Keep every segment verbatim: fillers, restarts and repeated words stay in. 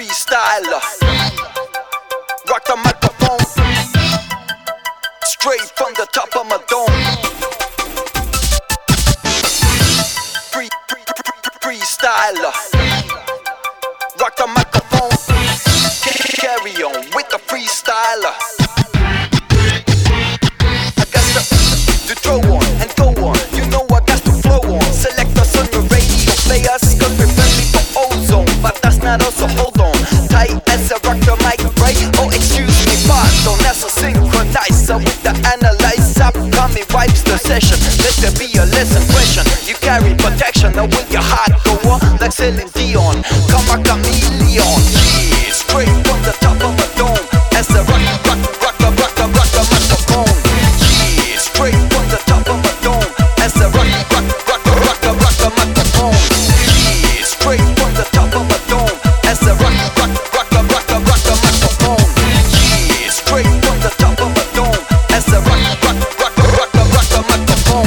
freestyler. Rock the microphone, straight from the top of my dome. Free, free, free, freestyler. Rock the microphone, carry on with the freestyler. I got to, to throw on and go on. You know I got to flow on. Select us on your radio players, cause we're friendly for ozone. But that's not also, hold on. Tight as a rock the mic, right? Oh, excuse me, pardon. That's a synchronizer with the analyzer. Upcoming wipes the session. Let there be a lesson question. You carry protection, now with your heart go on like Celine Dion. Come a chameleon. Yeah, straight from the top of a dome. As a rock, rock, rock, rock, rock, rock, rock the microphone. Yeah, straight from the top of a dome. As a rock, rock, rock, rock, rock, rock the microphone. Yeah, straight from the top of a dome. As a rock, rock, rock, rock, rock, rock the microphone. Yeah, straight from the top of a dome. As a rock, rock, rock, rock, rock the microphone.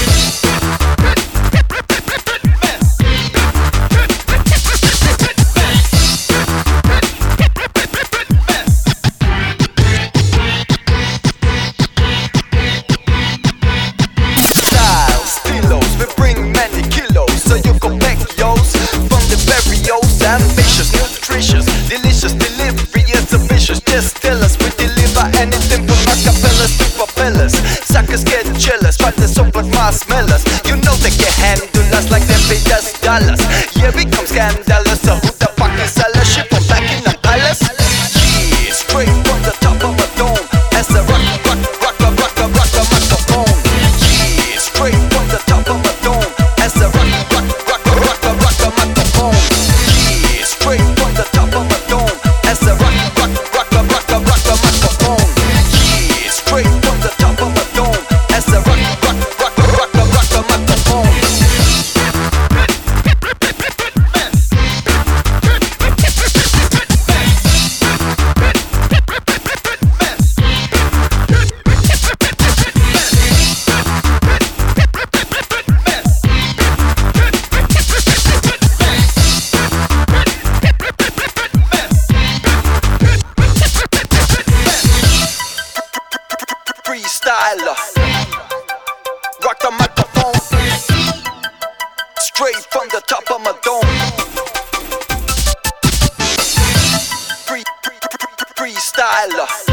Ambitious, nutritious, delicious, delivery is ambitious. Just tell us we deliver anything from acapellas to propellers. Suckers get jealous, but they're so like marshmallows. You know they can handle us like they pay us dollars. Yeah, we come scandalous, so who the fuck is seller? Ship from back in the palace. Yeah, straight from the top of a dome. As a rock, rock, rock, rock, rock, rock, rock the microphone. Yeah, straight from the top of a dome. As a rock, rock, rock, rock, rock, rock the microphone. Straight from the top of a dome. As a rock, rock, rock, rock, rock, rock the microphone. Yeah, straight from the top of a dome. As a rock, rock, rock, rock, rock, rock the microphone. Freestyler, rock the microphone, straight from the top of my dome. Free, free, free, freestyler.